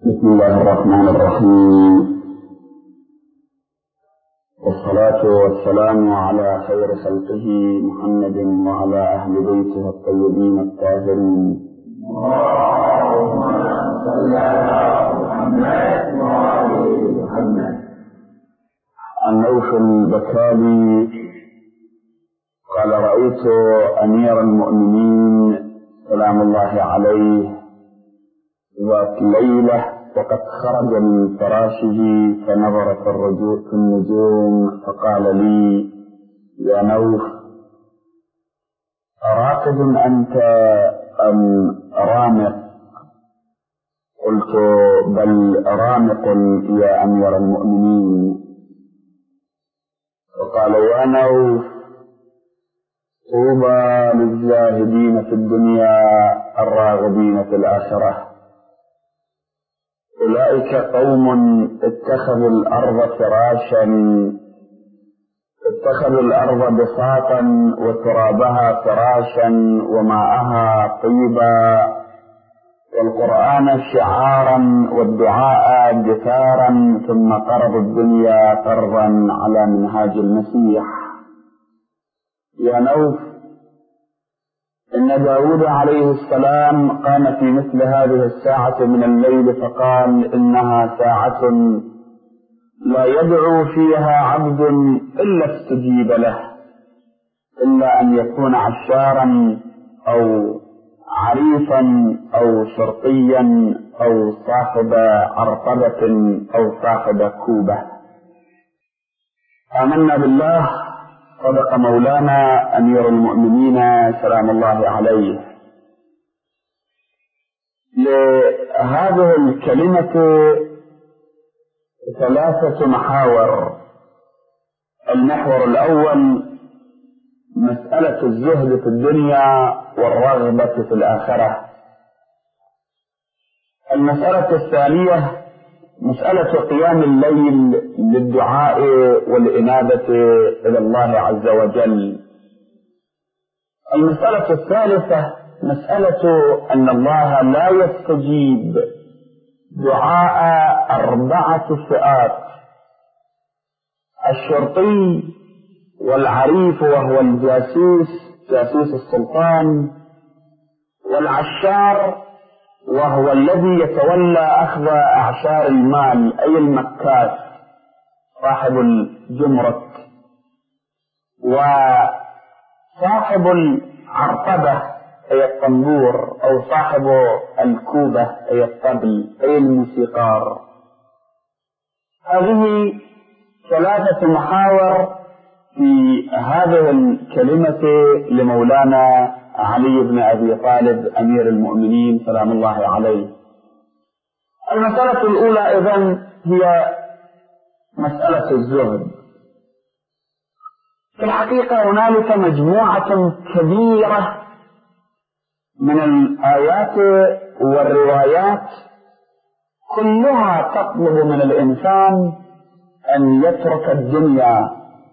بسم الله الرحمن الرحيم، والصلاة والسلام على خير خلقه محمد وعلى أهل بيته الطيبين الطاهرين. اللهم صل على محمد وعلى محمد. النوف البكالي قال: رأيت أمير المؤمنين سلام الله عليه ذات ليلة وقد خرج من فراشه فنظر في النجوم فقال لي: يا نوف، أراقد أنت أم رامق؟ قلت: بل رامق يا أمير المؤمنين. فقال: يا نوف، طوبى للزاهدين في الدنيا الراغبين في الآخرة. أولئك قوم اتخذوا الأرض بساطا وترابها فراشا وماءها طيبا، والقرآن شعارا والدعاء جثارا، ثم قرضوا الدنيا قرضا على منهاج المسيح. يا نوف، إن داود عليه السلام قام في مثل هذه الساعة من الليل فقال: إنها ساعة لا يدعو فيها عبد إلا استجيب له، إلا أن يكون عشارا أو عريفا أو شرطيا أو صاحب عرقبة أو صاحب كوبة. آمنا بالله، صدق مولانا أمير المؤمنين سلام الله عليه. لهذه الكلمة ثلاثة محاور. المحور الأول مسألة الزهد في الدنيا والرغبة في الآخرة. المسألة الثانية مسألة قيام الليل للدعاء والإنابة إلى الله عز وجل. المسألة الثالثة مسألة أن الله لا يستجيب دعاء 4 فئات: الشرطي، والعريف وهو الجاسوس جاسوس السلطان، والعشار وهو الذي يتولى أخذ أعشار المال أي المكاس صاحب الجمرك، وصاحب العرقبة أي الطنبور، أو صاحب الكوبة أي الطبل أي الموسيقار. هذه 3 محاور في هذه الكلمة لمولانا علي بن أبي طالب أمير المؤمنين سلام الله عليه. المسألة الأولى إذن هي مسألة الزهد. في الحقيقة هنالك مجموعة كبيرة من الآيات والروايات كلها تطلب من الإنسان أن يترك الدنيا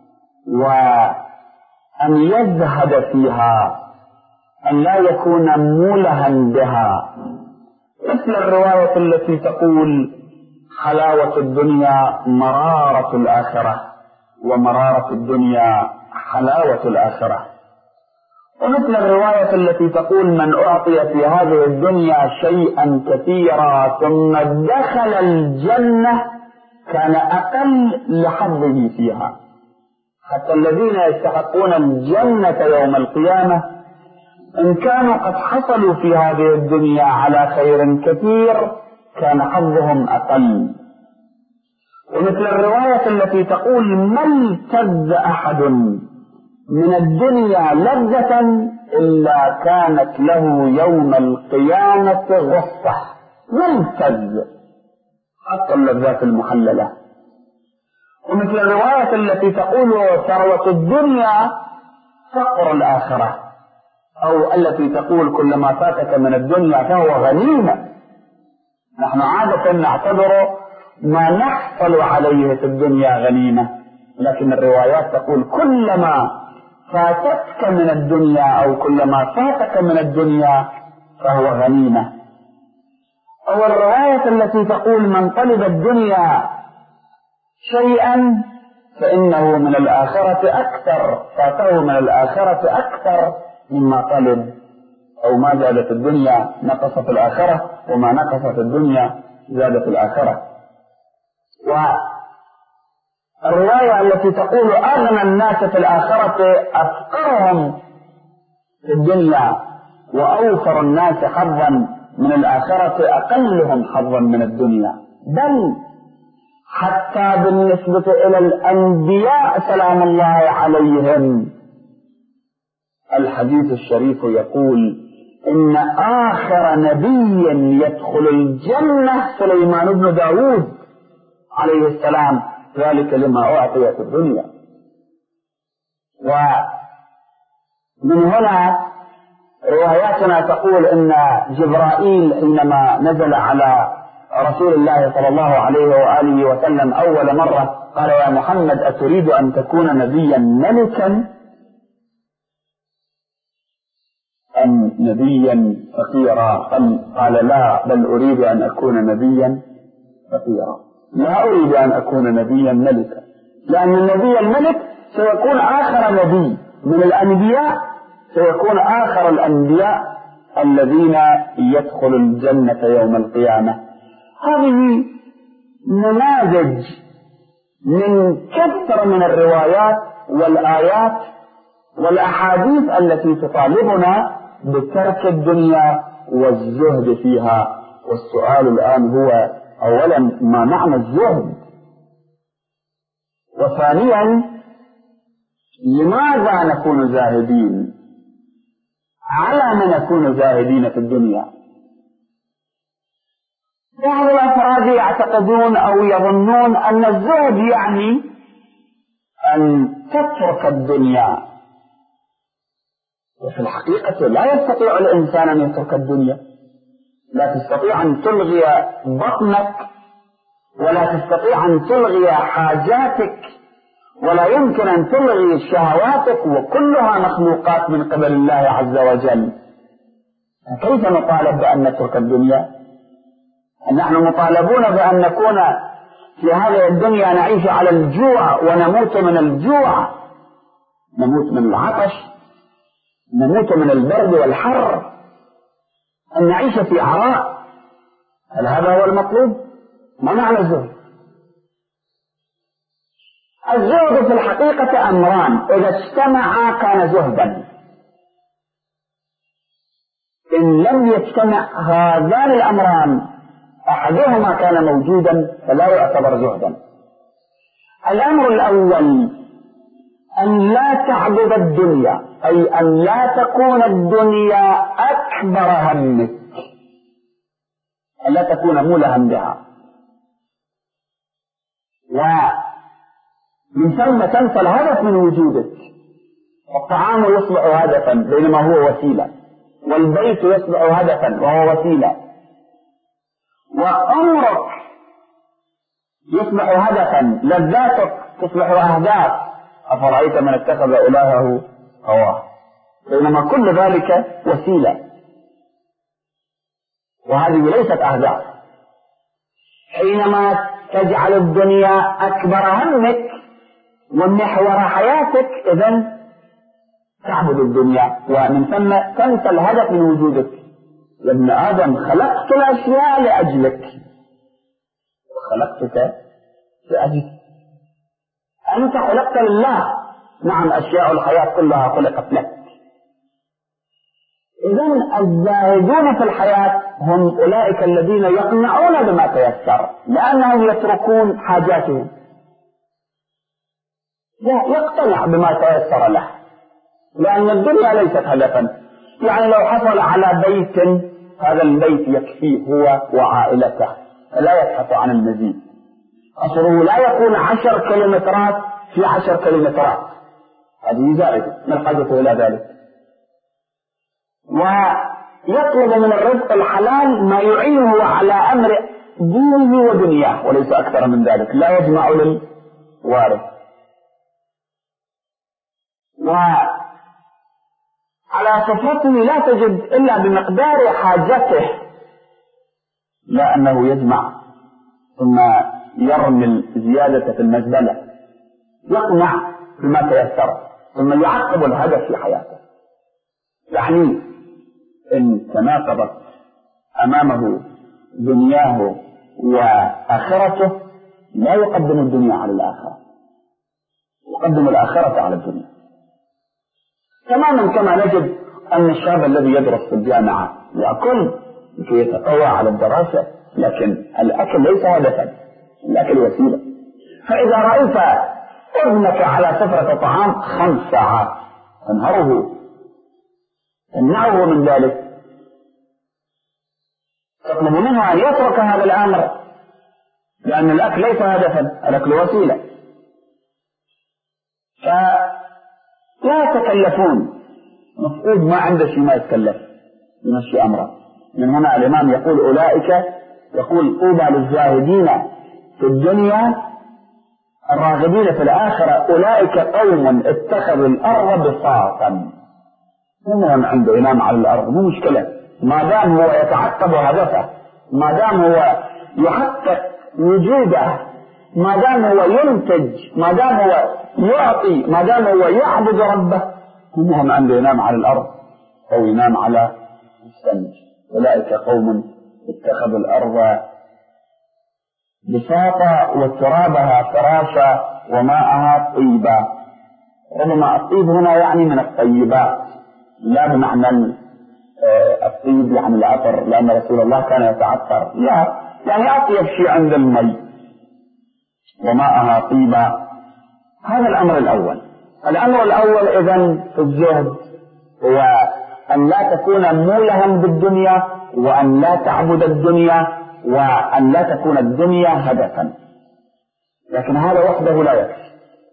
وأن يزهد فيها، أن لا يكون مولها بها، مثل الرواية التي تقول: حلاوة الدنيا مرارة الآخرة، ومرارة الدنيا حلاوة الآخرة. ومثل الرواية التي تقول: من أعطي في هذه الدنيا شيئا كثيرا ثم دخل الجنة كان أقل لحظه فيها. حتى الذين يستحقون الجنة يوم القيامة إن كانوا قد حصلوا في هذه الدنيا على خير كثير كان حظهم أقل. ومثل الرواية التي تقول: ما التذ أحد من الدنيا لذة إلا كانت له يوم القيامة غصة. ما التذ حتى اللذات المحللة. ومثل الرواية التي تقول: ثروة الدنيا فقر الآخرة، أو التي تقول: كلما فاتك من الدنيا فهو غنيمة. نحن عادة نعتبر ما نحصل عليه في الدنيا غنيمة، لكن الروايات تقول: كلما فاتتك من الدنيا أو كلما فاتك من الدنيا فهو غنيمة. أو الرواية التي تقول من طلب الدنيا شيئا فإنه من الآخرة أكثر، فاته من الآخرة أكثر مما طلب، أو ما زادت الدنيا نقصت الآخرة، وما نقصت الدنيا زادت الآخرة. والرواية التي تقول أغنى الناس في الآخرة أفقرهم في الدنيا، وأوفر الناس حظا من الآخرة أقلهم حظا من الدنيا. بل حتى بالنسبة إلى الأنبياء سلام الله عليهم، الحديث الشريف يقول إن آخر نبي يدخل الجنة سليمان بن داود عليه السلام، ذلك لما أعطي في الدنيا. ومن هنا رواياتنا تقول إن جبرائيل حينما نزل على رسول الله صلى الله عليه وآله وسلم أول مرة قال يا محمد أتريد أن تكون نبيا ملكا أم نبيا فقيرا؟ قال لا، بل أريد أن أكون نبيا فقيرا، لا أريد أن أكون نبيا ملكا، لأن النبي الملك سيكون آخر نبي من الأنبياء، سيكون آخر الأنبياء الذين يدخل الجنة يوم القيامة. هذه نماذج من كثرة من الروايات والآيات والأحاديث التي تطالبنا بترك الدنيا والزهد فيها. والسؤال الآن هو أولا ما معنى الزهد؟ وثانيا لماذا نكون زاهدين؟ على ما نكون زاهدين في الدنيا؟ بعض الأفراد يعتقدون أو يظنون أن الزهد يعني أن تترك الدنيا، وفي الحقيقة لا يستطيع الإنسان أن يترك الدنيا، لا تستطيع أن تلغي بطنك، ولا تستطيع أن تلغي حاجاتك، ولا يمكن أن تلغي شهواتك، وكلها مخلوقات من قبل الله عز وجل. كيف نطالب بأن نترك الدنيا؟ نحن مطالبون بأن نكون في هذه الدنيا نعيش على الجوع ونموت من الجوع، نموت من العطش، نموت من البرد والحر، أن نعيش في عراء. هل هذا هو المطلوب؟ ما معنى الزهد؟ الزهد في الحقيقة أمران، إذا اجتمعا كان زهدا، إن لم يجتمع هذان الأمران أحدهما كان موجودا فلا يعتبر زهدا. الأمر الأول أن لا تعبد الدنيا، أي أن لا تكون الدنيا أكبر همك، أن لا تكون مولها بها، ومن ثم تنسى الهدف من وجودك. الطعام يصبح هدفا بينما هو وسيلة، والبيت يصبح هدفا وهو وسيلة، وعمرك يصبح هدفا، لذاتك تصبح أهداف. أفرأيت من اتخذ إلهه هواه، بينما كل ذلك وسيلة، وهذه ليست أهداف. حينما تجعل الدنيا أكبر همك ومحور حياتك، إذن تعبد الدنيا، ومن ثم تنسى الهدف من وجودك. يا ابن آدم خلقت الأشياء لأجلك وخلقتك لأجلك، أنت خلقت لله. نعم، أشياء الحياة كلها خلقت لك. إذن الزاهدون في الحياة هم أولئك الذين يقنعون بما تيسر، لأنهم يتركون حاجاتهم، يقتنع بما تيسر له، لأن الدنيا ليست هدفا. يعني لو حصل على بيت، هذا البيت يكفيه هو وعائلته، لا يبحث عن المزيد. قصره لا يكون 10 كيلومترات في 10 كيلومترات، هذه زائدة، ما الحاجة إلى ذلك؟ ويطلب من الرزق الحلال ما يعينه على أمر دينه ودنياه، وليس أكثر من ذلك، لا يجمع للوارث. وعلى سفرته لا تجد إلا بمقدار حاجته لا أنه يجمع ثم يرمي الزيادة في المزبلة، يقنع بما تيسر ثم يعقب الهدف في حياته. يعني إن تناقضت أمامه دنياه وآخرته لا يقدم الدنيا على الآخرة، يقدم الآخرة على الدنيا. تماما كما نجد أن الشاب الذي يدرس في الجامعة يأكل لكي يتقوى على الدراسة، لكن الأكل ليس هدفا، الأكل وسيلة. فإذا رأيت ابنك على سفرة طعام 5 ساعات تنهره، تمنعه من ذلك، تطلب منه أن يترك هذا الأمر، لأن الأكل ليس هدفا، الأكل وسيلة. فلا يتكلفون، مفقود ما عنده شيء ما يتكلف يمشي أمره. من هنا الإمام يقول أولئك، يقول طوبى للزاهدين في الدنيا الراغبين في الآخرة، أولئك قوم اتخذوا الأرض بساطا. هم عنده إمام على الأرض مو مشكلة، ما دام هو يتعقب هدفه، ما دام هو يحقق وجوده، ما دام هو ينتج، ما دام هو يعطي، ما دام هو يعبد ربه. هم عنده ينام على الأرض أو ينام على السمج. أولئك قوم اتخذوا الأرض بساطا وترابها فراشا وماءها طيبا. ربما الطيب هنا يعني من الطيبات، لا بمعنى الطيب يعني العطر، لأن رسول الله كان يتعطر، لا، يعني أطيب شيء عند المي. وماءها طيبا. هذا الأمر الأول. الأمر الأول إذن في الزهد هو أن لا تكون مولها بالدنيا، وأن لا تعبد الدنيا، وأن لا تكون الدنيا هدفا. لكن هذا وحده لا يكفي،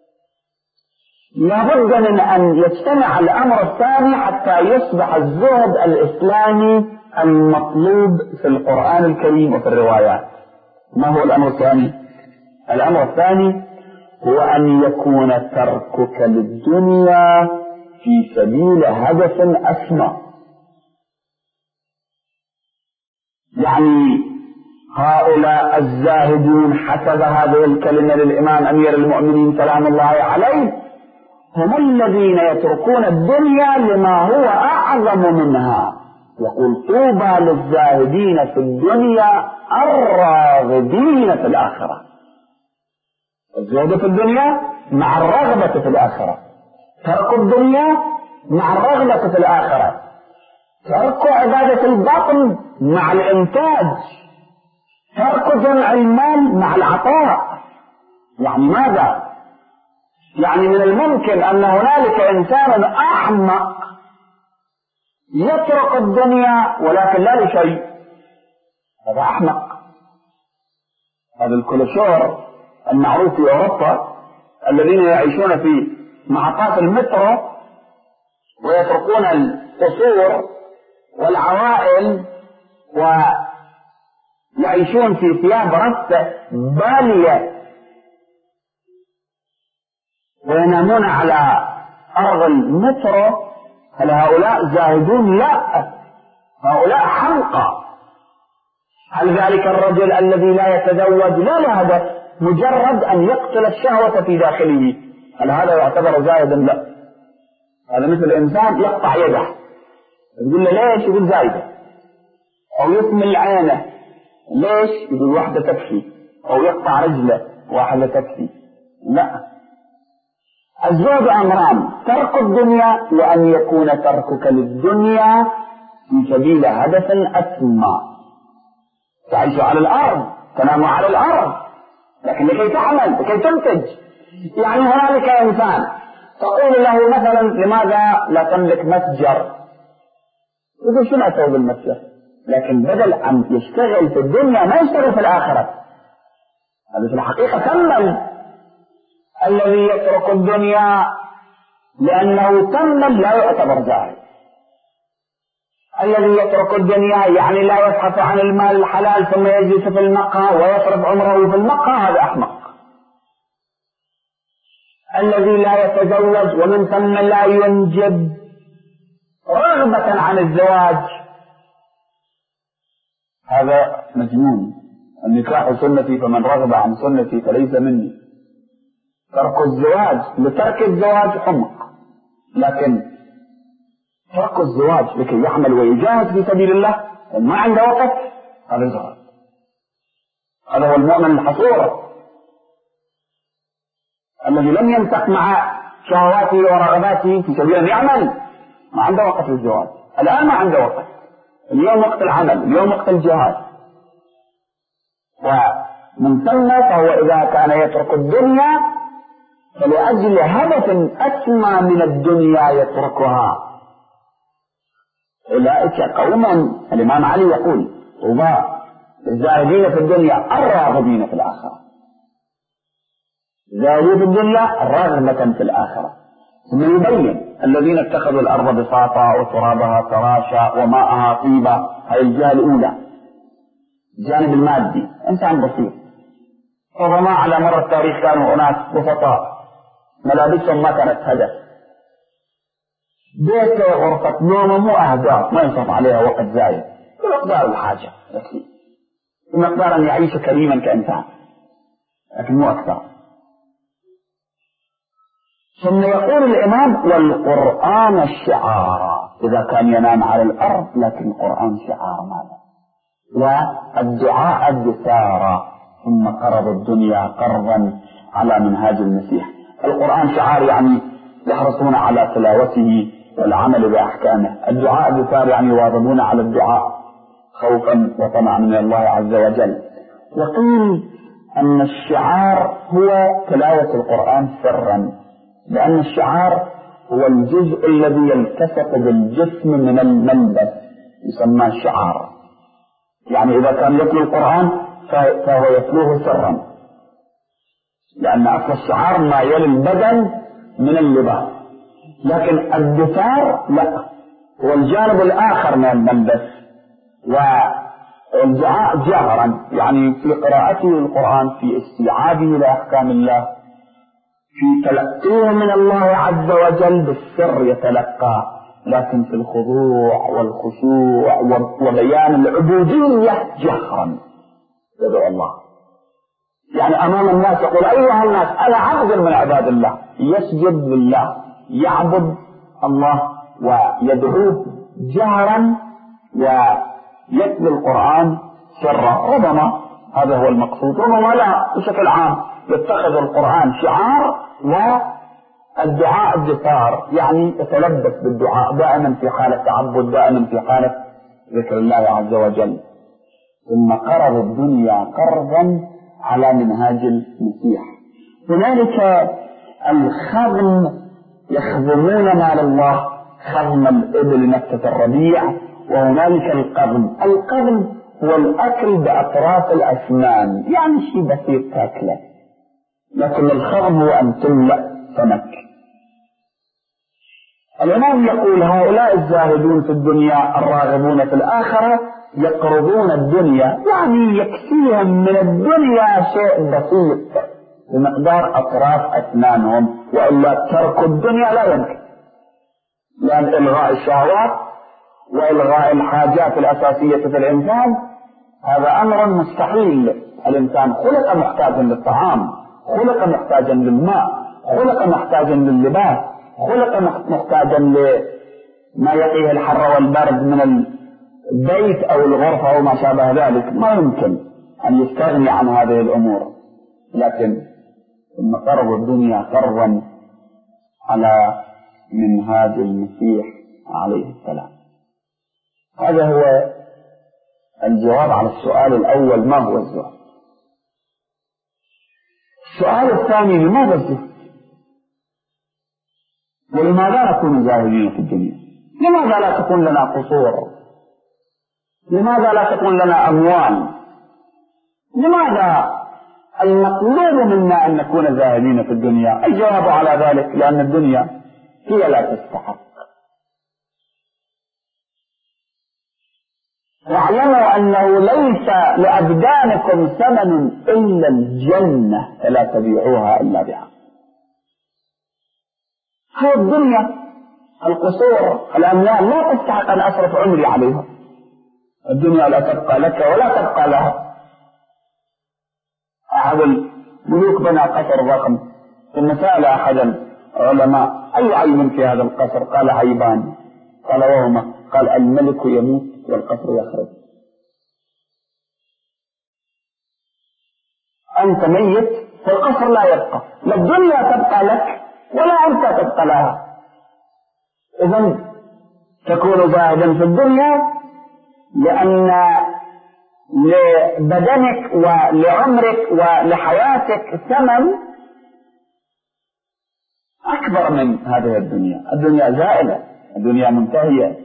لابد من أن يجتمع الأمر الثاني حتى يصبح الزهد الإسلامي المطلوب في القرآن الكريم وفي الروايات. ما هو الأمر الثاني؟ الأمر الثاني هو أن يكون تركك للدنيا في سبيل هدف أسمى. يعني هؤلاء الزاهدون حسب هذه الكلمة للإمام أمير المؤمنين سلام الله عليه هم الذين يتركون الدنيا لما هو أعظم منها. يقول طوبى للزاهدين في الدنيا الراغبين في الآخرة. الزهد في الدنيا مع الرغبة في الآخرة، ترك الدنيا مع الرغبة في الآخرة، ترك عبادة الباطن مع الإنتاج، ترك جمع المال مع العطاء. يعني ماذا؟ يعني من الممكن أن هنالك إنسان أحمق يترك الدنيا ولكن لا لشيء، هذا أحمق. هذا الكوليشور المعروف في أوروبا الذين يعيشون في محطات المترو ويتركون القصور والعوائل ويعيشون في ثياب رثة بالية وينامون على أرض المترو، هل هؤلاء زاهدون؟ لا، هؤلاء حمقى. هل ذلك الرجل الذي لا يتزوج لا لهدف، مجرد أن يقتل الشهوة في داخله، هل هذا يعتبر زاهدا؟ لا، هذا مثل إنسان يقطع يده، يقول له ليش؟ يقول زايدة. أو يثمل عينه، ليش؟ يقول واحدة تكفي. أو يقطع رجله، واحدة تكفي. لا، الزهد أمران: ترك الدنيا، وأن يكون تركك للدنيا في سبيل هدف أسمى. تعيش على الأرض، تنام على الأرض، لكن لكي تعمل، لكي تنتج. يعني هنالك إنسان تقول له مثلا لماذا لا تملك متجر؟ يقول شو أسوي بالمتجر؟ لكن بدل أن يشتغل في الدنيا ما يشتغل في الآخرة. هذا في الحقيقة تمل. الذي يترك الدنيا لأنه تمل لا يعتبر زاهد. الذي يترك الدنيا يعني لا يبحث عن المال الحلال ثم يجلس في المقهى ويصرف عمره في المقهى، هذا أحمق. الذي لا يتزوج ومن ثم لا ينجب رغبة عن الزواج، هذا مجنون. النكاح سنتي فمن رغب عن سنتي فليس مني. ترك الزواج لترك الزواج حمق، لكن ترك الزواج لكي يعمل ويجاهد في سبيل الله وما عنده وقت، هذا زواج. هذا هو المؤمن الحصور الذي لم ينتق مع شهواته ورغباته في سبيل أن يعمل، ما عنده وقت للزواج. الآن ما عنده وقت، اليوم وقت العمل، اليوم وقت الجهاد. ومن ثم فهو إذا كان يترك الدنيا فلأجل هدف أسمى من الدنيا يتركها. أولئك قوما، الإمام علي يقول: طوبى الزاهدين في الدنيا الراغبين في الآخرة. زاهدين في الدنيا رغبة في الآخرة. ثم يبين: الذين اتخذوا الأرض بساطا وترابها فراشا وماءها طيبا. هذه الجهة الأولى، الجانب المادي، إنسان بسيط. ربما على مر التاريخ كانوا أناس بسطاء، ملابسهم ما كانت هدف، بيته غرفة نومه مو أهداف ما ينصف عليها وقت زايد، بمقدار الحاجة يكفي، بمقدار أن يعيش كريما كإنسان، لكن مو أكثر. ثم يقول الإمام: والقرآن الشعار. إذا كان ينام على الأرض لكن القرآن شعار ماذا؟ والدعاء الدثارا. ثم قرض الدنيا قرضا على منهاج المسيح. القرآن شعار يعني يحرصون على تلاوته والعمل بأحكامه. الدعاء الدثار يعني يواظبون على الدعاء خوفا وطمعا من الله عز وجل. وقيل أن الشعار هو تلاوة القرآن سرا، لأن الشعار هو الجزء الذي يلتصق بالجسم من الملبس، يسمى شعار. يعني إذا كان يتلو القرآن فهو يتلوه سرا، لأن أصل الشعار ما يلي البدن من اللباس. لكن الدثار لا، هو الجانب الآخر من الملبس. والدعاء جهرا يعني في قراءته القرآن، في استيعابه لأحكام الله، في تلقيه من الله عز وجل بالسر يتلقى، لكن في الخضوع والخشوع وبيان العبودية جهرا يدعو الله. يعني أمام الناس يقول: أيها الناس أنا عبد من عباد الله، يسجد لله، يعبد الله ويدعوه جهرا ويتلو القرآن سرا. ربما هذا هو المقصود، ربما لا، بشكل عام يتخذ القرآن شعار والدعاء الدثار، يعني يتلبس بالدعاء دائما في حالة تعبد، دائما في حالة ذكر الله عز وجل. ثم قرض الدنيا قرضا على منهاج المسيح. هنالك الخضم، يخضمون مال الله خضم الإبل نكتة الربيع، وهنالك القضم. القضم هو الأكل بأطراف الأسنان، يعني شيء بسيط تاكله، لكن الخضم هو أن تملأ سمك. الإمام يقول: هؤلاء الزاهدون في الدنيا الراغبون في الآخرة يقرضون الدنيا، يعني يكفيهم من الدنيا شيء بسيط بمقدار أطراف أسنانهم، وإلا ترك الدنيا لا يمكن، لأن إلغاء الشهوات وإلغاء الحاجات الأساسية في الإنسان هذا أمر مستحيل. الإنسان خلق محتاجا للطعام، خلق محتاجا للماء، خلق محتاجا لللباس، خلق محتاجا لما يقيه الحر والبرد من البيت أو الغرفة أو ما شابه ذلك. ما يمكن أن يستغني عن هذه الأمور، لكن ثم قرض الدنيا قرضا على منهاج المسيح عليه السلام. هذا هو الجواب على السؤال الأول: ما هو الزهد؟ السؤال الثاني: لماذا الزهد؟ ولماذا نكون زاهدين في الدنيا؟ لماذا لا تكون لنا قصور؟ لماذا لا تكون لنا أموال؟ لماذا المطلوب منا أن نكون زاهدين في الدنيا؟ الجواب على ذلك: لأن الدنيا هي لا تستحق. واعلموا أنه ليس لأبدانكم ثمن إلا الجنة فلا تبيعوها إلا بها. هي الدنيا، القصور، الأموال لا تستحق أن أصرف عمري عليها. الدنيا لا تبقى لك ولا تبقى لها. أحد الملوك بنى قصر ضخم، ثم سأل أحد العلماء: أي عيب في هذا القصر؟ قال: عيبان. قال: وهما؟ قال: الملك يموت والقصر يخرب. أنت ميت والقصر لا يبقى، لا الدنيا تبقى لك ولا أنت تبقى لها. إذن تكون زاهدا في الدنيا لأن لبدنك ولعمرك ولحياتك ثمن أكبر من هذه الدنيا. الدنيا زائلة، الدنيا منتهية.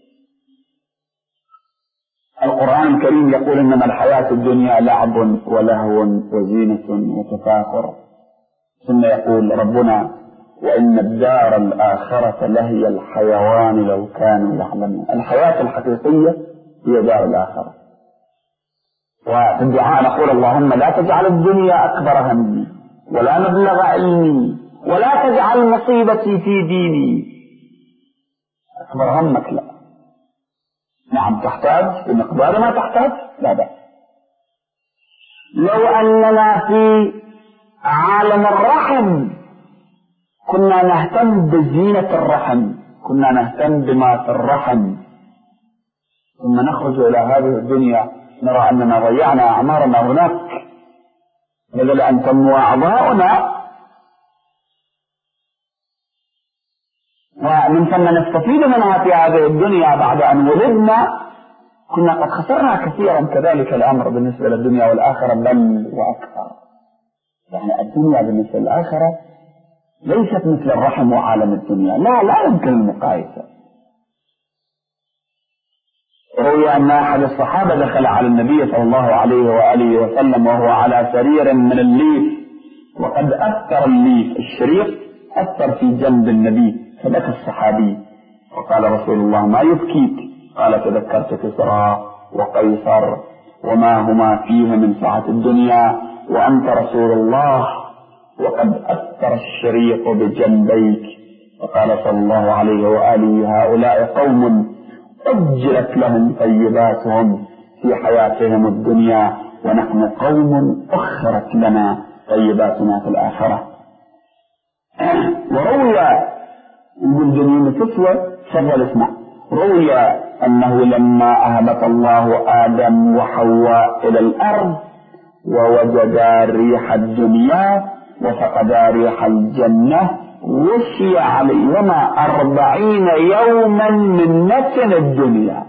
القرآن الكريم يقول: إنما الحياة الدنيا لعب ولهو وزينة وتفاخر. ثم يقول ربنا: وإن الدار الآخرة لهي الحيوان لو كانوا يعلمون. الحياة الحقيقية هي دار الآخرة. وفي الدعاء نقول: اللهم لا تجعل الدنيا أكبر همي ولا مبلغ علمي ولا تجعل مصيبتي في ديني. أكبر همك لا. نعم تحتاج بمقدار ما تحتاج، لا بأس. لو أننا في عالم الرحم كنا نهتم بزينة الرحم، كنا نهتم بما في الرحم، ثم نخرج إلى هذه الدنيا نرى أننا ضيعنا أعمارنا هناك بدل أن تنمو أعضاؤنا، ومن ثم نستفيد منها في هذه الدنيا بعد أن ولدنا. كنا قد خسرنا كثيرا. كذلك الأمر بالنسبة للدنيا والآخرة بل وأكثر. يعني الدنيا بالنسبة للآخرة ليست مثل الرحم وعالم الدنيا، لا يمكن المقايسة. روي أن أحد الصحابة دخل على النبي صلى الله عليه وآله وسلم وهو على سرير من الليف، وقد أثر الليف الشريف أثر في جنب النبي، فبكى الصحابي وقال: رسول الله ما يبكيك؟ قال: تذكرت كسرى وقيصر وما هما فيه من سعة الدنيا، وأنت رسول الله وقد أثر الشريف بجنبيك. فقال صلى الله عليه وآله: هؤلاء قوم أجلت لهم طيباتهم في حياتهم الدنيا، ونحن قوم أخرت لنا طيباتنا في الآخرة. وروي من جنين تسوى فضل اسمع، روي أنه لما أهبط الله آدم وحواء إلى الأرض ووجدا ريح الدنيا وفقدا ريح الجنة وشي عليهما 40 يوما من نتن الدنيا.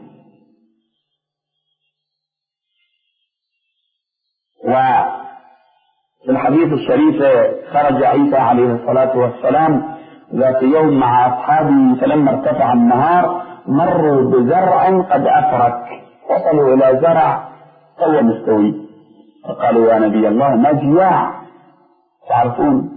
وفي الحديث الشريف خرج عيسى عليه الصلاة والسلام ذات يوم مع أصحابه، فلما ارتفع النهار مروا بزرع قد أفرك، وصلوا إلى زرع هو مستوي، فقالوا: يا نبي الله ما جياع. تعرفون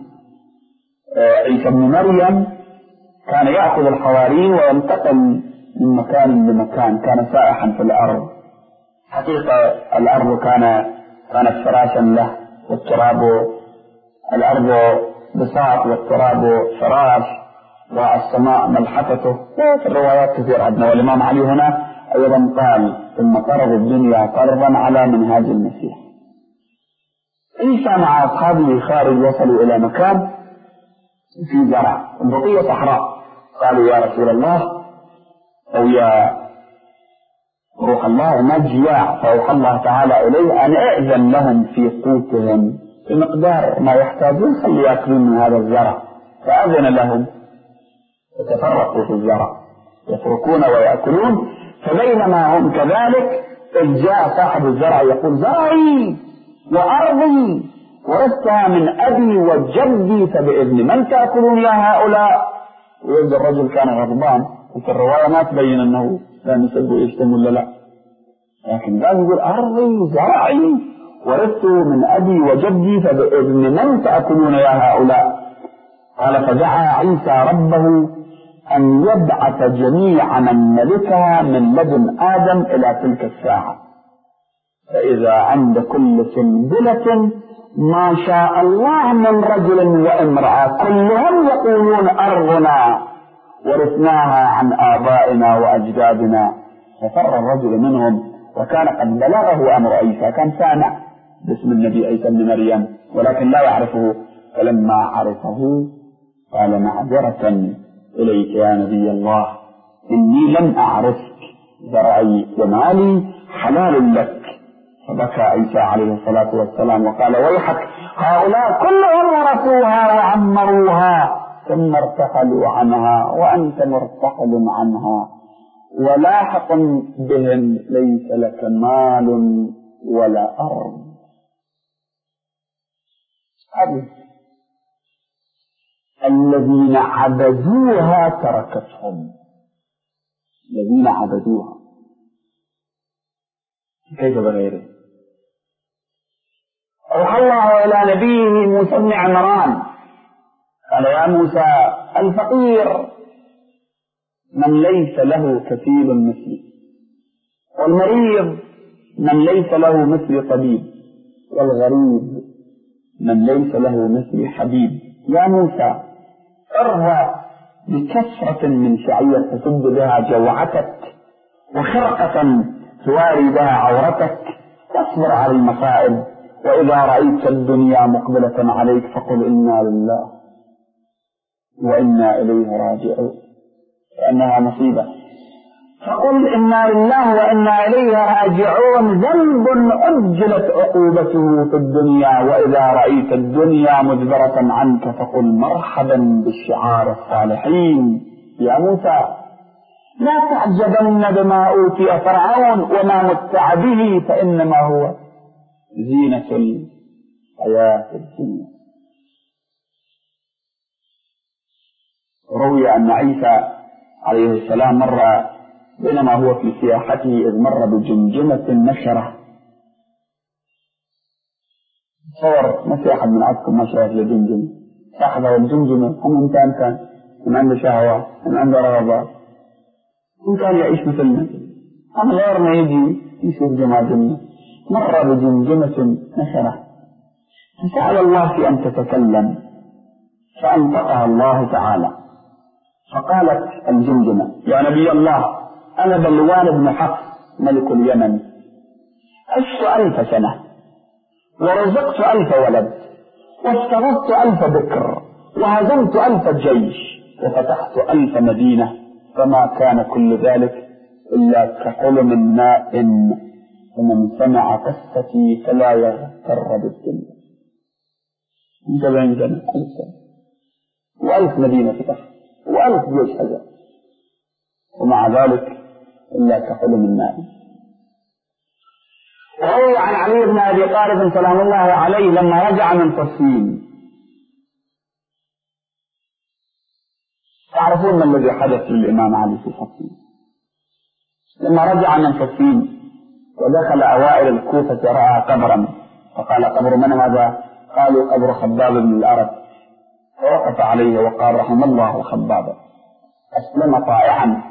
عيسى بن مريم كان يأخذ الحواريين وينتقل من مكان لمكان، كان سائحا في الأرض. حقيقة الأرض كانت فراشا له، والتراب الأرض بساط والتراب فراش، والسماء ملحفته. في الروايات كثير عندنا. والإمام علي هنا أيضا قال: ثم طرد الدنيا طردا على منهاج المسيح. عيسى مع أصحابه خارج، وصلوا إلى مكان في زرع بقية صحراء. قالوا: يا رسول الله أو يا روح الله ما جياع. فأوحى الله تعالى إليه أن أأذن لهم في قوتهم بمقدار ما يحتاجون، خلي يأكلون من هذا الزرع. فأذن لهم فتفرقوا في الزرع يتركون ويأكلون. فبينما هم كذلك إذ جاء صاحب الزرع يقول: زرعي وأرضي ورثتها من أبي وجدي، فبإذن من تأكلون يا هؤلاء؟ ويبدو الرجل كان غضبان، وفي الرواية ما تبين أنه كان يسبه يشتم ولا لا، لكن قال يقول: أرضي زرعي ورثته من أبي وجدي، فبإذن من تأكلون يا هؤلاء؟ قال: فدعا عيسى ربه أن يبعث جميع من ملكها من لدن آدم إلى تلك الساعة، فإذا عند كل سنبلة ما شاء الله من رجل وامرأة كلهم يقولون: أرضنا ورثناها عن آبائنا وأجدادنا. ففر الرجل منهم وكان قد بلغه أمر عيسى، كان سامع باسم النبي عيسى بن مريم ولكن لا يعرفه. فلما عرفه قال معذرة إليك يا نبي الله، إني لم أعرفك، زرعي ومالي حلال لك. فبكى عيسى عليه الصلاة والسلام وقال ويحك، هؤلاء كلهم ورثوها وعمروها ثم ارتحلوا عنها وأنت مرتحل عنها، ولاحق بهم ليس لك مال ولا أرض. الذين عبدوها تركتهم، الذين عبدوها كيف بغيره؟ أوحى الله إلى نبيه موسى بن عمران قال يا موسى الفقير من ليس له كفيل مثلي، والمريض من ليس له مثل طبيب، والغريب من ليس له مثل حبيب. يا موسى ارضى بكثرة من شعير تسد بها جوعتك وخرقة تواري بها عورتك، واصبر على المصائب، وإذا رأيت الدنيا مقبلة عليك فقل إنا لله وإنا إليه راجعون، لأنها مصيبة. فقل إنا لله وإنا إليه راجعون، ذنب أجلت عقوبته في الدنيا، وإذا رأيت الدنيا مدبرة عنك فقل مرحبا بالشعار الصالحين. يا موسى لا تعجبن بما أوتي فرعون وما متع به، فإنما هو زينة الحياة الدنيا. روي أن عيسى عليه السلام مر بينما هو في سياحته إذ مر بجمجمة نشرة. صور ما في أحد من عندكم ما شاهد لجمجمة، صاحبه الجمجمة هم إنسان كان من عنده شهوات من عنده رغبات، إن كان يعيش مثلنا أما غير ما يجي يشوف جماجمة. مر بجمجمة نشرة فسأل الله في أن تتكلم فأنطقها الله تعالى، فقالت الجمجمة يا نبي الله أنا بلوان بن حفص ملك اليمن، عشت 1000 سنة ورزقت 1000 ولد وافترضت 1000 بكر وهزمت 1000 جيش وفتحت 1000 مدينة، فما كان كل ذلك إلا كحلم نائم، ومن سمع قصتي فلا يغتر بالدنيا. 70 سنة 1000 سنة و1000 مدينة فتح و1000 جيش هزم، ومع ذلك إلا كحلم النائم. وروي عن علي بن أبي طالب سلام الله عليه لما رجع من صفين، تعرفون ما الذي حدث للإمام علي في صفين؟ لما رجع من صفين ودخل أوائل الكوفة رأى قبرا، فقال قبر من هذا؟ قالوا قبر خباب بن الأرد، فوقف عليه وقال رحم الله خبابا، أسلم طائعا،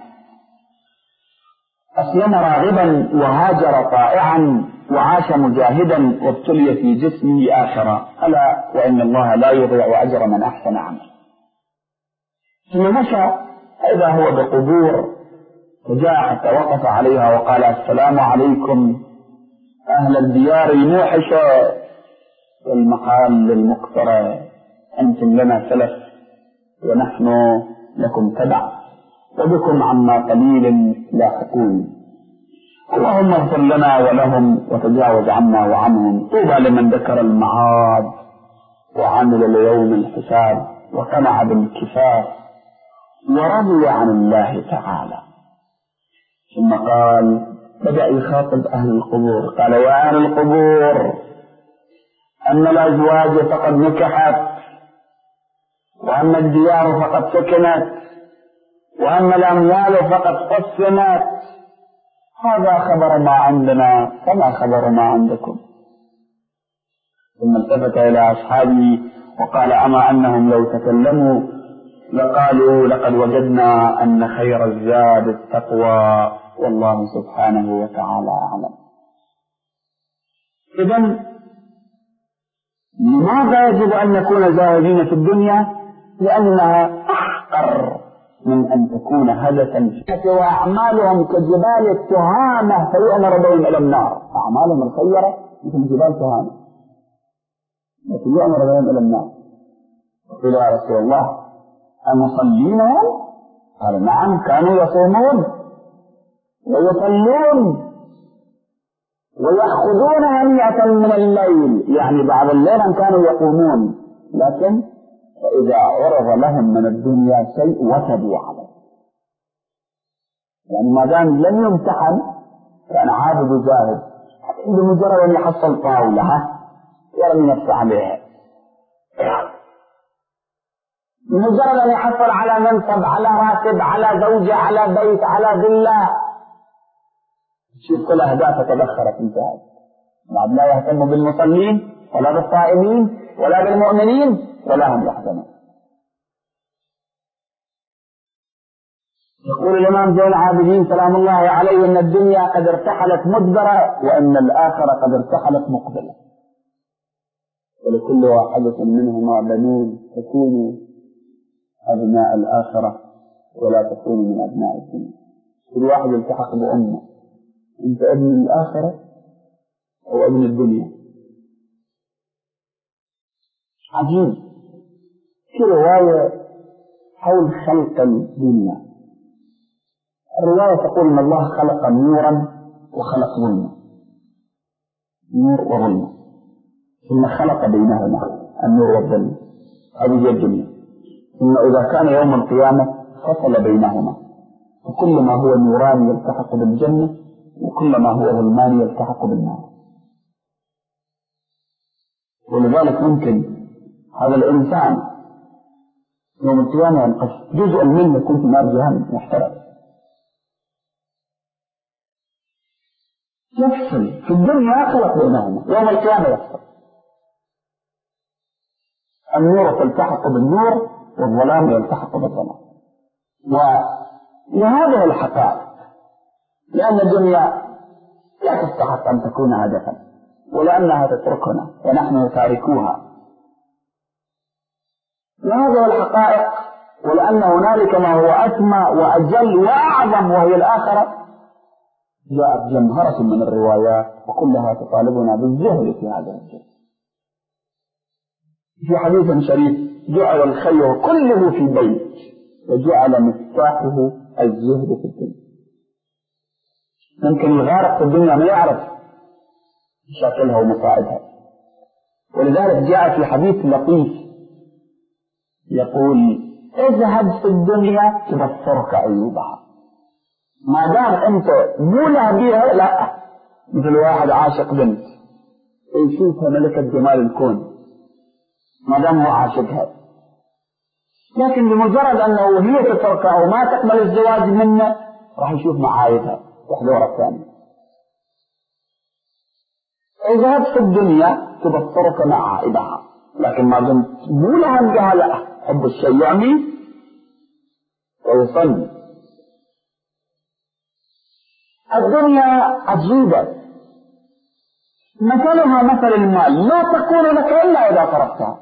أسلم راغبا وهاجر طائعا وعاش مجاهدا وابتلي في جسمه آخرا، ألا وإن الله لا يضيع أجر من أحسن عمل. ثم مشى إذا هو بقبور، فجاء حتى وقف عليها وقال السلام عليكم أهل الديار الموحشة والمحال المقترة، أنتم لنا سلف ونحن لكم تبع، وبكم عما قليل لاحقون، اللهم اغفر لنا ولهم وتجاوز عنا وعنهم، طوبى لمن ذكر المعاد وعمل ليوم الحساب وقنع بالكفاف ورضي عن الله تعالى. ثم قال بدأ يخاطب أهل القبور، قال يا أهل القبور أن الأزواج فقد نكحت، وأن الديار فقد سكنت، وأن الأموال فقد قسمت، هذا خبر ما عندنا فما خبر ما عندكم. ثم التفت إلى أصحابه وقال أما أنهم لو تكلموا لقالوا لقد وجدنا أن خير الزاد التقوى والله سبحانه وتعالى أعلم. إذن لماذا يجب أن نكون زاهدين في الدنيا؟ لأنها أحقر من أن تكون هدفا وأعمالهم كجبال التهامة فيؤمر بهم إلى النار. أعمالهم الخيرة مثل جبال تهامة لكن يؤمر بهم إلى النار. قيل يا رسول الله أمصلينهم؟ قال نعم، كانوا يصومون ويصلون ويأخذون هنيئة من الليل، يعني بعض الليل كانوا يقومون، لكن فإذا عرض لهم من الدنيا شيء وثبوا عليه. يعني ما دام لم يمتحن كان عابد زاهد، بمجرد أن يحصل طاولة يرمي نفسه عليها، بمجرد أن يحصل على منصب، على راتب، على زوجة، على بيت، على فيلا، شوف كل أهدافه تبخرت انتهت. بعد لا يهتم بالمصلين ولا بالصائمين ولا بالمؤمنين ولا هم يحزنون. يقول الإمام زين العابدين سلام الله عليه إن الدنيا قد ارتحلت مدبرة وإن الآخرة قد ارتحلت مقبلة، ولكل واحدة منهما بنون تكونوا أبناء الآخرة ولا تكونوا من أبناء الدنيا. كل واحد يلتحق بأمه، أنت ابن الآخرة أو ابن الدنيا. عجيب. في رواية حول خلق الدنيا، الرواية تقول إن الله خلق نورا وخلق ظلمة، نور وظلمة، ثم خلق بينهما النور والظلمة، هذه هي الدنيا. ثم إذا كان يوم القيامة فصل بينهما، فكل ما هو نوران يلتحق بالجنة وكل ما هو ظلمان يلتحق بالنار. ولذلك ممكن هذا الإنسان يوم القيامة ينقص جزء منه يكون في نار جهنم محترق، يفصل في الدنيا خلق بينهما، يوم القيامة يفصل، النور تلتحق بالنور والظلام يلتحق بالظلام. وهذه الحقائق، لأن الدنيا لا تستحق أن تكون هدفا ولأنها تتركنا ونحن تاركوها. وهذه الحقائق، ولأن هنالك ما هو أسمى وأجل وأعظم وهي الآخرة، جاءت جمهرة من الروايات وكلها تطالبنا بالزهد في هذا الجهد. في حديث شريف جعل الخير كله في بيت وجعل مفتاحه الزهد في الدنيا. ممكن يغارق في الدنيا ما يعرف مشاكلها ومصائبها. ولذلك جاء في حديث لطيف يقول اذهب في الدنيا تبصرك عيوبها، ما دام انت مولى بها لا، مثل واحد عاشق بنت يشوفها ملكة جمال الكون ما دام هو عاشقها، لكن بمجرد انه هي تتركه او ما تقبل الزواج منه راح يشوف معايبها واحدة ورا الثانية. اذهب في الدنيا تبصرك معايبها، لكن ما دمت مولى بها لا، حب الشيء يعمي ويصلي. الدنيا عجيبة، مثلها مثل المال، لا تكون لك إلا إذا تركتها.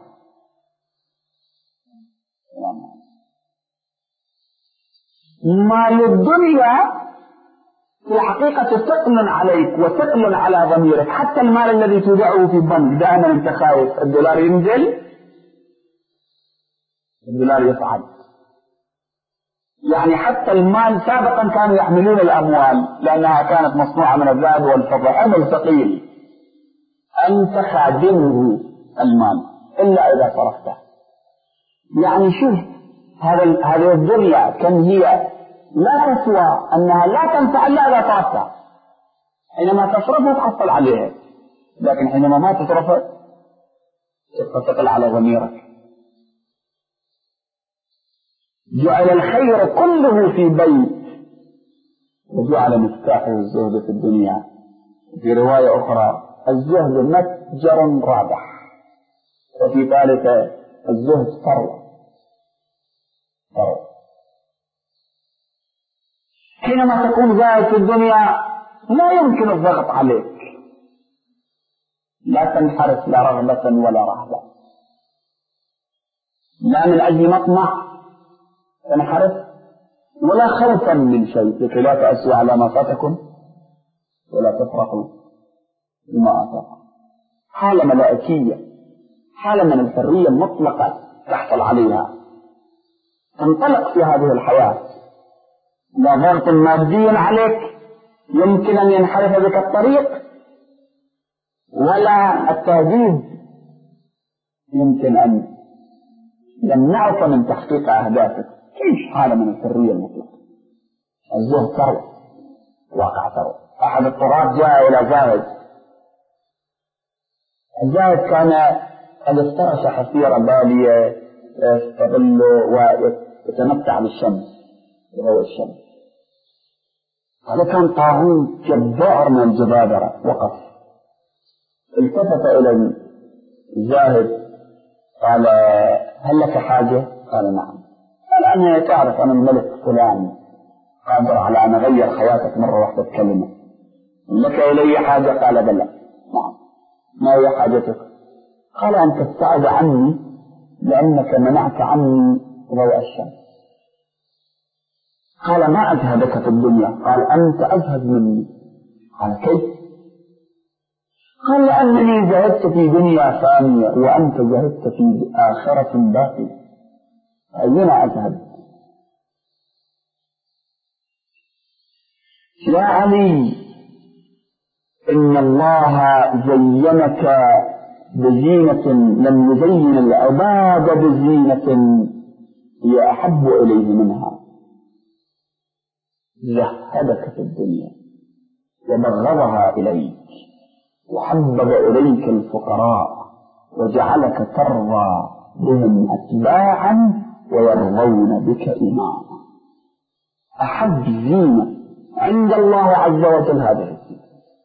مال الدنيا في الحقيقة ثقل عليك وثقل على ضميرك، حتى المال الذي تودعه في البنك دائما انت خايف الدولار ينزل الدولار يصعد. يعني حتى المال سابقا كانوا يحملون الأموال لأنها كانت مصنوعة من الذهب والفضة، حمل ثقيل، أنت خادمه المال إلا إذا صرفته. يعني شوف هذه الدنيا كم هي لا تسوى، أنها لا تنفع إلا إذا صرفتها. حينما تصرفها تحصل عليها، لكن حينما ما تصرفها تثقل على ضميرك. جعل الخير كله في بيت وجعل مفتاحه الزهد في الدنيا. في رواية أخرى الزهد متجر رابح، وفي ثالثة الزهد ثروة. حينما تكون زاهد في الدنيا لا يمكن الضغط عليك، لا تنحرف لا رغبة ولا رهبة، لا من أجل مطمع تنحرف ولا خوفا من شيء، لكي لا تأسوا على ما فاتكم ولا تفرحوا بما آتاكم. حالة ملائكية، حالة من الحرية المطلقة تحصل عليها، تنطلق في هذه الحياة، لا ضغط مادي عليك يمكن أن ينحرف بك الطريق، ولا التهديد يمكن أن يمنعك من تحقيق أهدافك. تعيش حالة من الحرية المطلقة. الزهد ثروة، واقع ثروة. أحد الطراد جاء إلى زاهد، الزاهد كان قد افترش حصيرة بالية يستظل ويتمتع بالشمس وضوء الشمس. هذا كان طاغوت جبار من الجبابرة. وقف، التفت إلى الزاهد قال: هل لك حاجة؟ قال: نعم. قال: أنا تعرف أنا الملك فلان قادر على أن أغير حياتك مرة واحدة بكلمة. لك إلي حاجة؟ قال: بلى. نعم. ما هي حاجتك؟ قال: أن تبتعد عني لأنك منعت عني ضوء الشمس. قال: ما أزهدك في الدنيا؟ قال: أنت أزهد مني. قال: كيف؟ قال: لأنني زهدت في دنيا فانية وأنت زهدت في آخرة باقية، أينا أزهد؟ يا علي، إن الله زينك بزينة لم يزين العباد بزينة هي أحب إليه منها. زهدك في الدنيا وبغضها إليك، وحبب إليك الفقراء وجعلك ترضى بهم أتباعا ويرضون بك إماما. أحب زينة عند الله عز وجل هذه الزينة.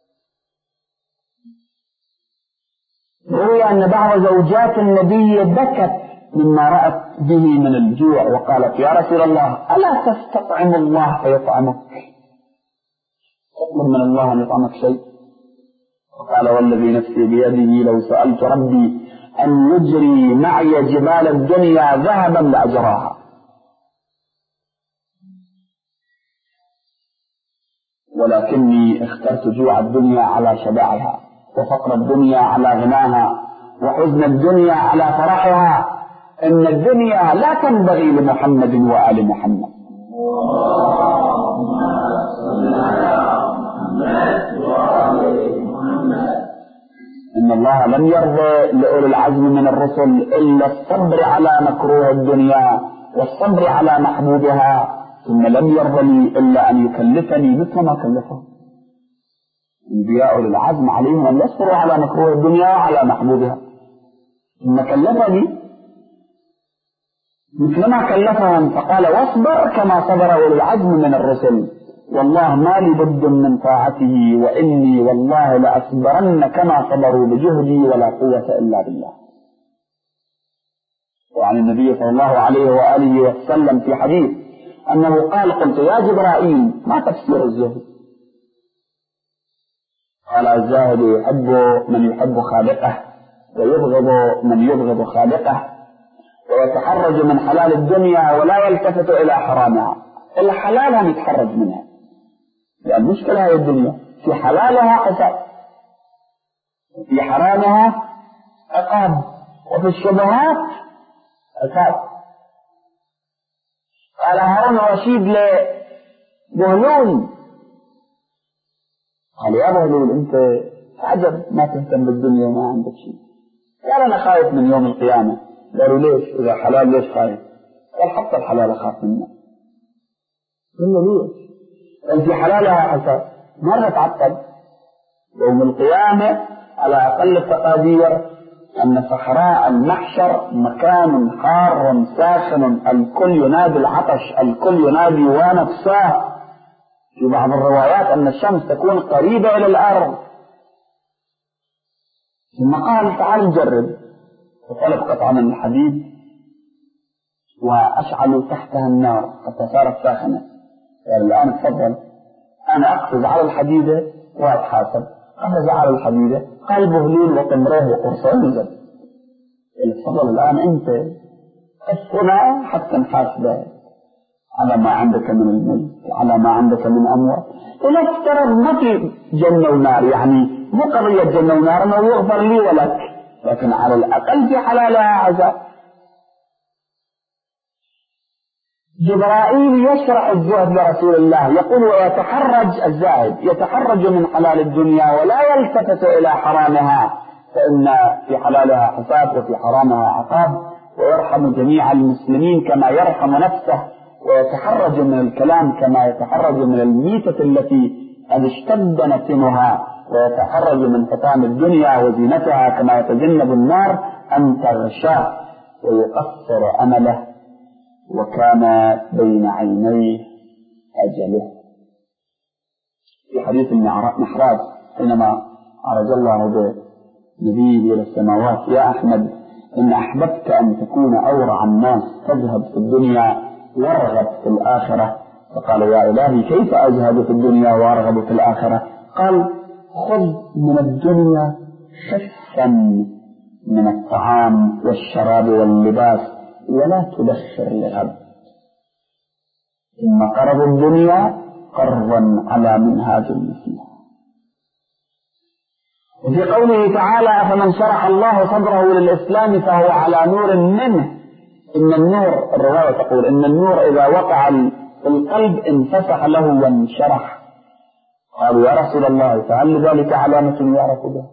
روي أن بعض زوجات النبي بكت مما رأت به من الجوع، وقالت: يا رسول الله، ألا تستطعم الله فيطعمك؟ تطلب من الله أن يطعمك شيء؟ وقال: والذي نفسي بيده لو سألت ربي أن يجري معي جبال الدنيا ذهبا لأجراها. ولكني اخترت جوع الدنيا على شبعها، وفقر الدنيا على غناها، وحزن الدنيا على فرحها. إن الدنيا لا تنبغي لمحمد وآل محمد. إن الله لم يرضى لأولي العزم من الرسل إلا الصبر على مكروه الدنيا والصبر على محبوبها، ثم لم يرضى لي إلا أن يكلفني مثل ما كلفه. أنبياء أولي العزم عليهم أن يصبروا على مكروه الدنيا وعلى محبوبها، ثم كلفني مثل ما كلفهم، فقال: واصبر كما صبر أولي العزم من الرسل، والله ما لي بد من طاعته، وإني والله لأصبرن كما صبروا بجهدي ولا قوة إلا بالله. وعن النبي صلى الله عليه وآله وسلم في حديث أنه قال: قلت يا جبرائيل ما تفسير الزهد؟ قال: الزاهد يحب من يحب خالقه ويبغض من يبغض خالقه، ويتحرج من حلال الدنيا ولا يلتفت إلى حرامها. الحلال هم يتحرج منها، لأن مشكلة هذه الدنيا في حلالها حساب، وفي حرامها عقاب، وفي الشبهات عقاب. قال هارون الرشيد لبهلول: قال: يا بهلول، أنت عجب ما تهتم بالدنيا وما عندك شيء. قال: أنا خايف من يوم القيامة. قالوا: ليش؟ إذا حلال ليش خايف؟ قال: حتى الحلال أخاف منه. قال: ليش؟ قال: في حلالها حساب، مرة تعطل يوم القيامة. على أقل التقادير أن صحراء المحشر مكان حار ساخن، الكل ينادي العطش، الكل ينادي ونفساه. في بعض الروايات أن الشمس تكون قريبة إلى الأرض. ثم قال: تعال نجرب. فطلب قطعة من الحديد وأشعلوا تحتها النار حتى صارت ساخنة. قال: الآن تفضل، أنا أقفز على الحديدة وأتحاسب. قفز على الحديدة، قال بهلول وطمره وقرصه نزل. قال: تفضل الآن أنت قف هنا حتى نحاسبه. على ما عندك من الملك، على ما عندك من أموال. ونفترض ما في جنة ونار، يعني مو قضية جنة ونار أنه يغفر لي ولك، لكن على الأقل في حلالها عذاب. جبرائيل يشرح الزهد لرسول الله، يقول ويتحرج الزاهد يتحرج من حلال الدنيا ولا يلتفت إلى حرامها، فإن في حلالها حساب وفي حرامها عقاب، ويرحم جميع المسلمين كما يرحم نفسه، ويتحرج من الكلام كما يتحرج من الميتة التي قد اشتد نتنها، ويتحرج من حطام الدنيا وزينتها كما يتجنب النار أن تغشاه، ويقصر أمله وكان بين عينيه أجله. في حديث المحراج حينما عرج الله بنبيه إلى السماوات: يا أحمد إن أحببت أن تكون أورع الناس تزهد في الدنيا وارغب في الآخرة. فقال: يا إلهي كيف أزهد في الدنيا وارغب في الآخرة؟ قال: خذ من الدنيا خفا من الطعام والشراب واللباس ولا تدخر لغد، ثم قرض الدنيا قرضا على منهاج المسيح. وفي قوله تعالى: أفمن شرح الله صدره للإسلام فهو على نور منه. إن النور، الرواية تقول إن النور إذا وقع في القلب انفسح له وانشرح. قالوا: يا رسول الله فهل ذلك علامة يعرف بها؟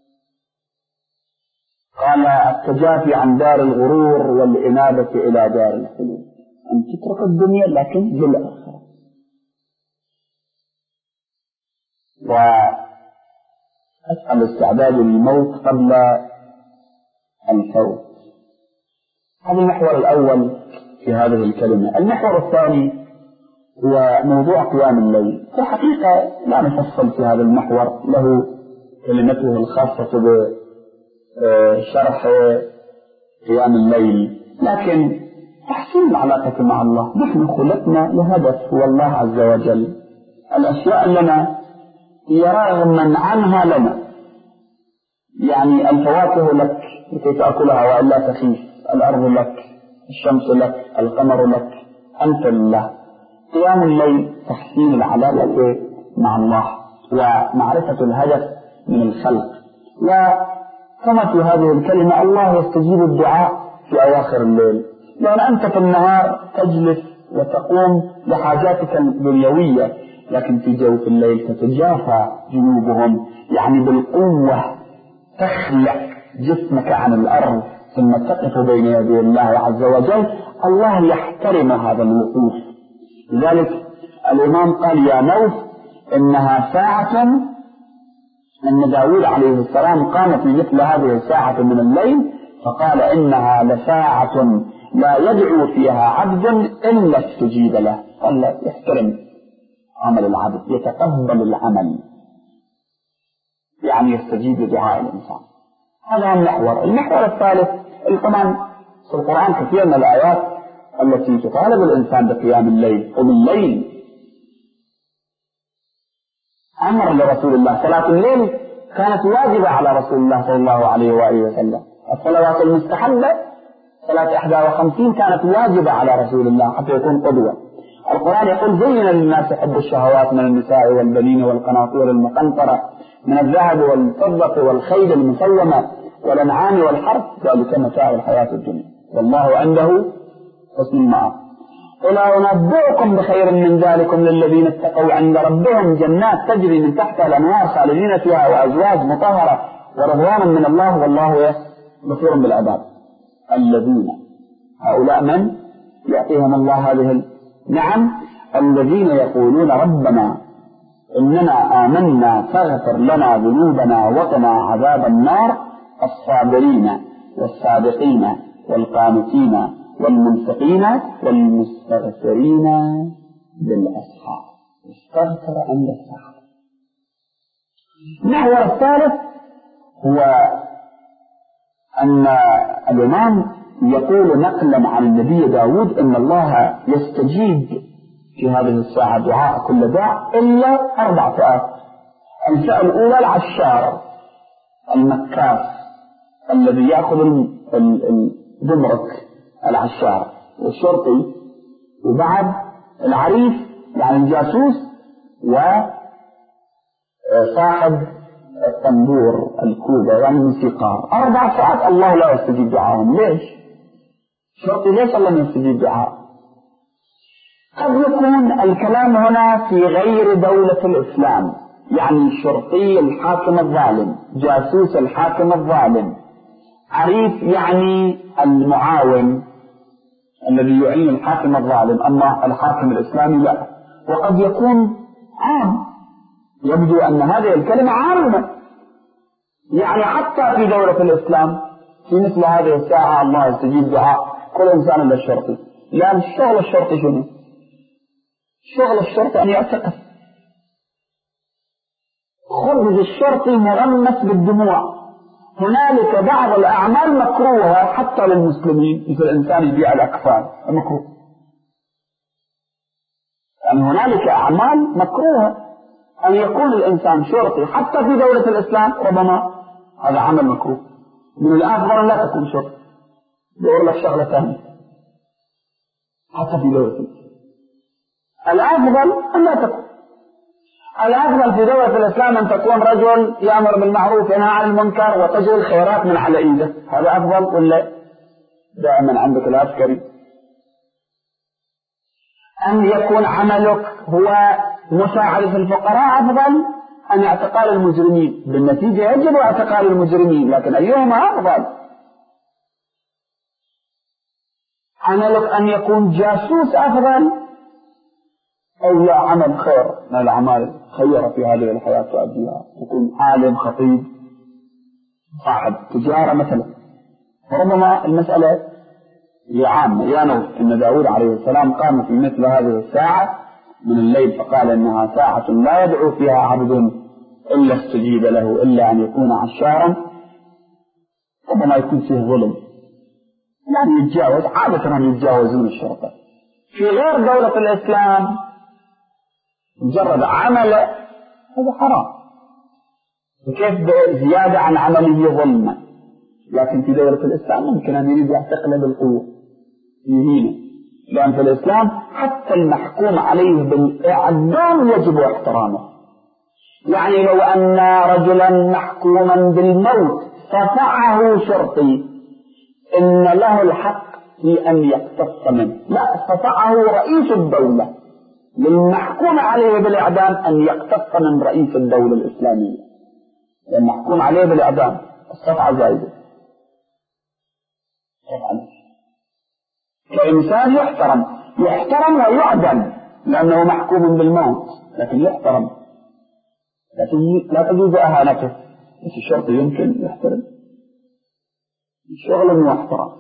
قال: التجافي عن دار الغرور والإنابة إلى دار الخلود، أن تترك الدنيا لكن بالآخرة. الاستعداد للموت قبل الفوت. هذا المحور الأول في هذه الكلمة. المحور الثاني هو موضوع قيام الليل. في الحقيقة لا نفصل في هذا المحور، له كلمته الخاصة بشرح قيام الليل، لكن تحسين العلاقة مع الله. نحن خلقنا لهدف هو الله عز وجل. الأشياء لنا هي رغما عنها لنا، يعني الفواكه لك لكي تأكلها وإلا تخيف، الأرض لك، الشمس لك، القمر لك، أنت لله. قيام الليل تحسين العلاقة مع الله ومعرفة الهدف من الخلق. وكما في هذه الكلمة الله يستجيب الدعاء في أواخر الليل، لأن أنت في النهار تجلس وتقوم لحاجاتك الدنيوية، لكن في جوف الليل تتجافى جنوبهم، يعني بالقوة تخلع جسمك عن الأرض ثم تقف بين يدي الله عز وجل. الله يحترم هذا الوقوف. لذلك الإمام قال: يا نوف إنها ساعة، أن داود عليه السلام قام في مثل هذه الساعة من الليل فقال: إنها لساعة لا يدعو فيها عبد إلا استجيب له. الله يحترم عمل العبد، يتقبل العمل، يعني يستجيب لدعاء الإنسان. هذا المحور. المحور الثالث، طبعا في القرآن كثير من الآيات التي تطالب الإنسان بقيام الليل. قم الليل أمر لرسول الله. صلاة الليل كانت واجبة على رسول الله صلى الله عليه وآله وسلم. الصلوات المستحبة صلاة 51 كانت واجبة على رسول الله حتى يكون قدوة. القرآن يقول: زين للناس حب الشهوات من النساء والبنين والقناطير المقنطرة من الذهب والفضة والخيل المسومة والأنعام والحرث ذلك متاع الحياة الدنيا والله عنده حسن المآب. قل أنبئكم بخير من ذلكم للذين اتقوا عند ربهم جنات تجري من تحتها الأنهار خالدين فيها وأزواج مطهرة ورضوان من الله والله بصير بالعباد. الذين هؤلاء من يعطيهم الله هذه النعم؟ الذين يقولون ربنا إننا آمنا فاغفر لنا ذنوبنا وقنا عذاب النار الصابرين والصادقين والقانتين والمنفقين والمستغفرين بالأسحار. استغفر عند السحر. المحور الثالث هو أن الإمام يقول نقلا عن النبي داود إن الله يستجيب في هذه الساعة دعاء كل داع إلا 4 فئات. الفئة الأولى العشار المكاس الذي يأخذ الجمرك، العشار والشرطي، وبعد العريف يعني الجاسوس، وصاحب الطنبور الكوبا يعني الموسيقار. 4 ساعات الله لا يستجيب دعاهم. ليش؟ شرطي ليش الله ما يستجيب دعاء؟ قد يكون الكلام هنا في غير دولة الإسلام، يعني الشرطي الحاكم الظالم، جاسوس الحاكم الظالم، عريف يعني المعاون الذي يعين الحاكم الظالم، أما الحاكم الإسلامي لا. وقد يكون عام، يبدو أن هذه الكلمة عامة، يعني حتى في دولة الإسلام في مثل هذه الساعة الله يستجيب دعاء كل إنسان إلا الشرطي. لأن شغل الشرطي شنو؟ شغل الشرطي أن يعتقل. خبز الشرطي مغمس بالدموع. هنالك بعض الأعمال مكروهة حتى للمسلمين، مثل الإنسان يبيع الأكفان مكروه. يعني هنالك أعمال مكروهة أن يكون الإنسان شرطي حتى في دولة الإسلام، ربما هذا عمل مكروه. من الأفضل لا تكون شرطي. بقول لك شغلة ثانية حتى في دولة الإسلام الأفضل أن لا تكون. الأفضل في دولة الإسلام أن تكون رجل يأمر بالمعروف وينهى عن المنكر وتجري الخيرات من على إيده. هذا أفضل ولا دائما عندك العسكري؟ أن يكون عملك هو مساعدة الفقراء أفضل أن اعتقال المجرمين. بالنتيجة يجب اعتقال المجرمين، لكن أيهما أفضل؟ عملك أن يكون جاسوس أفضل أو لا عمل خير من الأعمال خيرة في هذه الحياة تؤديها؟ يكون عالم خطيب صاحب تجارة مثلا. ربما المسألة هي عامة. يانو إن داود عليه السلام قام في مثل هذه الساعة من الليل فقال إنها ساعة لا يدعو فيها عبد إلا استجيب له إلا أن يكون عشارا. ربما يكون فيه ظلم، يعني يتجاوز، عادة هم يتجاوزون الشرطة. في غير دولة الإسلام مجرد عمل هذا حرام، وكيف زيادة عن عمله ظلما. لكن في دولة الإسلام ممكن أن يريد يعتقل بالقوة يهينه، لأن في الإسلام حتى المحكوم عليه بالإعدام يجب احترامه. يعني لو أن رجلا محكوما بالموت ففعه شرطي إن له الحق في أن يقتص منه، لا، ففعه رئيس الدولة للمحكوم عليه بالإعدام أن يقتص من رئيس الدولة الإسلامية، المحكوم عليه بالإعدام الصفعة زايدة. كإنسان يحترم ويعدم لأنه محكوم بالموت، لكن يحترم، لكن لا تجوز أهانته. بس الشرطي يمكن يحترم شغل واحترام.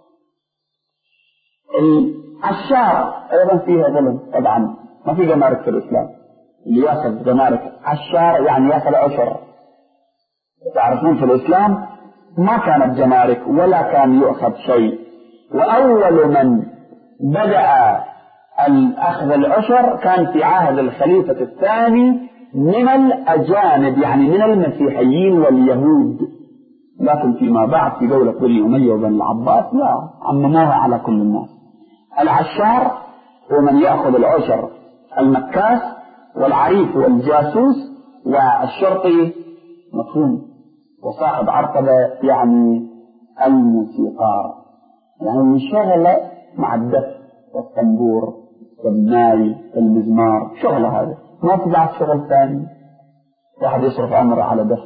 العشار أيضا فيها ظلم طبعا، ما في جمارك في الإسلام. اللي يأخذ جمارك عشار يعني يأخذ عشر. تعرفون في الإسلام ما كانت جمارك ولا كان يؤخذ شيء، وأول من بدأ الأخذ العشر كان في عهد الخليفة الثاني من الأجانب، يعني من المسيحيين واليهود. لكن فيما بعد في دولة بني أمية وبن العباس لا، عمموها على كل الناس. العشار هو من يأخذ العشر، المكاس والعريف والجاسوس والشرطي مفهوم، وصاحب عرقبة يعني الموسيقار، يعني شغل مع الدف والطنبور والناي والمزمار، شغل هذا ما في بعد شغل ثاني. واحد يصرف عمره على دف.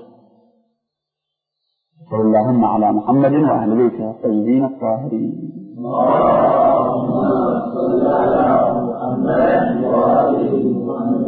صلى اللهم على محمد وأهل بيته الطيبين الطاهرين. اللهم صل على محمد وآله وسلم.